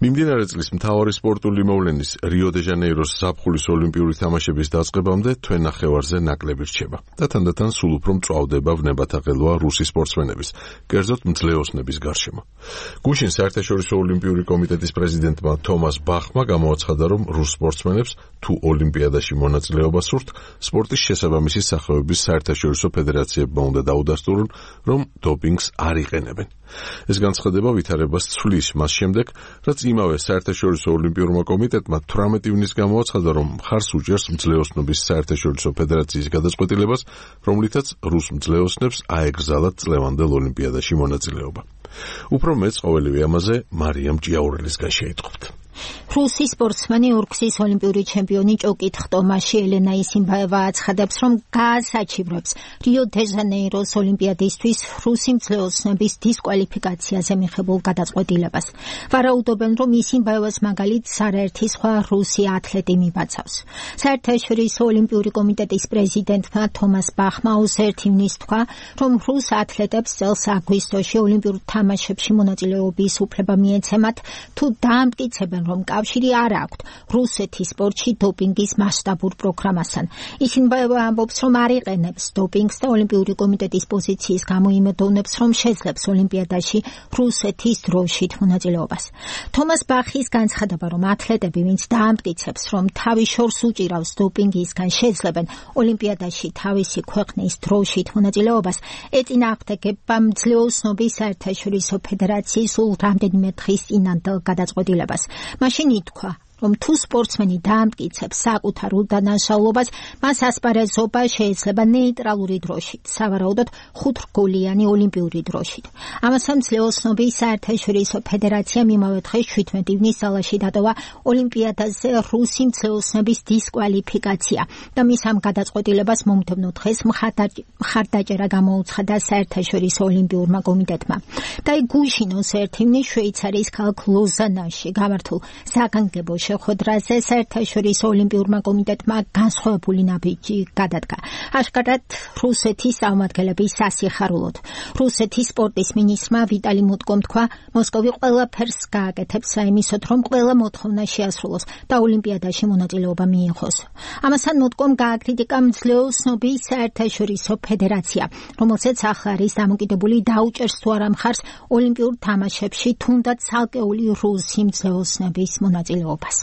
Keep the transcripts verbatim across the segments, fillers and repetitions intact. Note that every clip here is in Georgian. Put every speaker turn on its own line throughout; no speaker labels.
მიმდინარე წლის მთავარი სპორტული მოვლენის რიო-დე-ჟანეიროს ზაფხულის ოლიმპიური თამაშების დაწყებამდე თვენახევარზე ნაკლები რჩება და თანდათან სულ უფრო მწვავდება ვნებათაღელოა რუსი სპორტსმენების, კერძოდ მძლეოსნების გარშემო. გუშინ საერთაშორისო ოლიმპიური კომიტეტის პრეზიდენტმა თომას ბახმა გამოაცხადა, რომ რუს სპორტსმენებს თუ ოლიმპიადაში მონაწილეობა სურთ, სპორტის შესაბამისი სახეობის საერთაშორისო ფედერაციებმა უნდა დაუდასტურონ, რომ დოპინგს არ იყენებენ. ეს განცხადება ვითარებას ცვლის მას შემდეგ, რაც იმავე საერთაშორისო ოლიმპიურმა კომიტეტმა თვრამეტი ივნის გამოაცხადა, რომ მხარს უჭერს მძლეოსნობის საერთაშორისო ფედერაციის გადაწყვეტილებას, რომლითაც რუს მძლეოსნებს აეგზალათ წლევანდელ ოლიმპიადაში მონაწილეობა. უფრო მეც ყოველივე ამაზე მარიამ ჭიაურელისგან შეიტყობთ.
რუსი სპორტსმენი ორგზის ოლიმპიური ჩემპიონი ჭოკით ხტომაში ელენა ისიმბაევა აცხადებს, რომ გაასაჩივრებს რიო-დე-ჟანეიროს ოლიმპიადისთვის რუსი მძლეოსნების დისკვალიფიკაციაზე მიღებულ გადაწყვეტილებას. ვარაუდობენ, რომ ისიმბაევას მაგალითს არაერთი სხვა რუსი ათლეტი მიბაცავს. საერთაშორისო ოლიმპიური კომიტეტის პრეზიდენტმა თომას ბახმა ოცდაერთი ივნის თქვა, რომ რუს ათლეტებს წელს აგვისტოში ოლიმპიურ თამაშებში მონაწილეობის უფლება მიეცემათ, თუ დაამტკიცებენ, რომ კავშირი არ აქვთ რუსეთის სპორტში დოპინგის მასშტაბურ პროგრამასთან. ისინბაევა ამბობს, რომ არ იყენებს დოპინგს და ოლიმპიური კომიტეტის პოზიციის გამო იმედოვნებს, რომ შეძლებს ოლიმპიადაში რუსეთის დროშით მონაწილეობას. თომას ბახის განცხადება, რომ ათლეტები, ვინც დაამტკიცებს, რომ თავის შორს უჭირავს დოპინგისგან, შეძლებენ ოლიმპიადაში თავისი ქვეყნის დროშით მონაწილეობას, ეწინააღმდეგება მძლეოსნობის საერთაშორისო ფედერაციის სულ რამდენიმე დღის წინანდელ გადაწყვეტილებას. მაშინ ითქვა, რომ თუ სპორტსმენი დაამტკიცებს საკუთარ უდანაშაულობას, მას ასპარეზობა შეიძლება ნეიტრალური დროშით, სავარაუდოდ ხუთრგოლიანი ოლიმპიური დროშით. ამასთან მძლეოსნობის საერთაშორისო ფედერაციამ იმავე დღეს შვიდმეტი ივნის ძალაში დატოვა ოლიმპიადაზე რუსი მძლეოსნების დისკვალიფიკაცია და მის ამ გადაწყვეტილებას მომდევნო დღეს მხარდაჭერა გამოუცხადა საერთაშორისო ოლიმპიურმა კომიტეტმა. და გუშინ ოცდაერთი ივნის შვეიცარიის ქალაქ ლოზანაში გამართულ საგანგებო შეხვედრაზე საერთაშორისო ოლიმპიურმა კომიტეტმა განსხვავებული ნაბიჯი გადადგა. აშკარად რუსეთის წარმომადგენლების სასიხარულოდ. რუსეთის სპორტის მინისტრმა ვიტალი მუტკომ თქვა, მოსკოვი ყველაფერს გააკეთებს საიმისოდ, რომ ყველა მოთხოვნა შეასრულოს და ოლიმპიადაში მონაწილეობა მიიღოს. ამასთან მუტკომ გააკრიტიკა მძლეოსნობის საერთაშორისო ფედერაცია, რომელსაც ახლა არის დამოკიდებული დაუჭერს თუ არა მხარს ოლიმპიურ თამაშებში თუნდაც ცალკეული რუსი მძლეოსნების მონაწილეობას.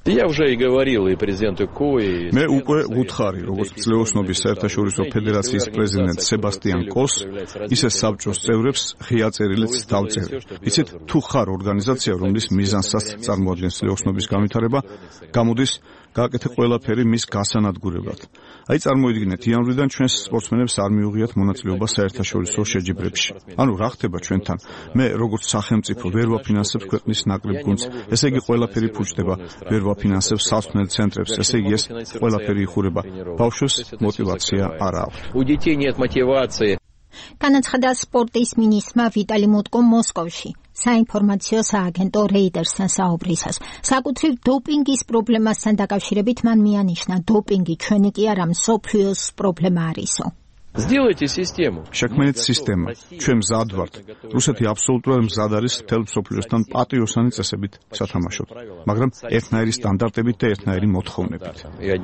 მე უკვე ვუთხარი, როგორც მძლეოსნობის საერთაშორისო ფედერაციის პრეზიდენტ სებასტიან კოს, ისე საბჭოს წევრებს ღია წერილიც დავწერე. იცით, თუ ხარ ორგანიზაცია, რომლის მიზანსაც წარმოადგენს მძლეოსნობის განვითარება, გამოდის გააკეთე ყველაფერი მის გასანადგურებლად. აი წარმოიდგინეთ, იანვრიდან ჩვენს სპორტსმენებს არ მიუღიათ მონაწილეობა საერთაშორისო შეჯიბრებში. ანუ რა ხდება ჩვენთან? მე როგორც სახელმწიფო ვერ ვაფინანსებ ქვეყნის ნაკრებ გუნდს, ესე იგი ყველაფერი ფუჭდება, ვერ ვაფინანსებ სასწავლელ ცენტრებს, ესე იგი ეს ყველაფერი იხურება. ბავშვებს мотивация არ აქვს.
განაცხადა სპორტის მინისტრმა ვიტალი მუტკომ მოსკოვში საინფორმაციო სააგენტო რეიდერსთან საუბრისას. საკუთრივ დოპინგის პრობლემასთან დაკავშირებით მან მიანიშნა, დოპინგი ჩვენი კი არა, მსოფლიოს პრობლემა არისო.
შექმნით სისტემა. ჩვენ მზად ვართ. რუსეთი აბსოლუტურად მზად არის მთელ მსოფლიოსთან პატიოსანი წესებით სათამაშოდ, მაგრამ ერთნაირი სტანდარტებით და ერთნაირი მოთხოვნებით.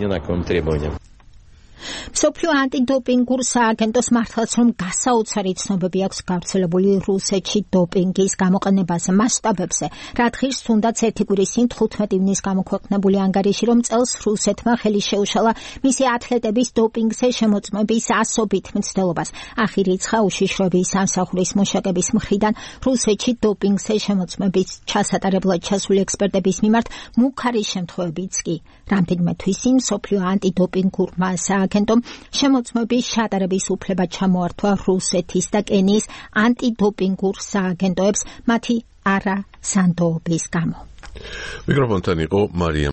მსოფლიო ანტიდოპინგურ სააგენტოს მართლაც რომ გასაოცარი ცნობები აქვს გავრცელებული რუსეთში დოპინგის გამოყენებაზე მასშტაბებზე, რა დღის თუნდაც ერთი კვირის წინ თხუთმეტი ივნის გამოქვეყნებული ანგარიში, რომ წელს რუსეთმა ხელი შეუშალა მისი ათლეტების დოპინგზე შემოწმების ასობით მცდელობას. ახი რიცხა უშიშროების სამსახურის მუშაკების მხრიდან რუსეთში დოპინგზე შემოწმების ჩასატარებლად ჩასული ექსპერტების მიმართ მუქარი შემთხვევებიც კი. რამდენიმე თვის წინ მსოფლიო ანტიდოპინგურმა სააგენტომ შემოწმების ჩატარების უფლება ჩამოართვა რუსეთის და კენიის ანტიდოპინგურ სააგენტოებს მათი არასანდოობის გამო.
მიკროფონთან იყო მარიამ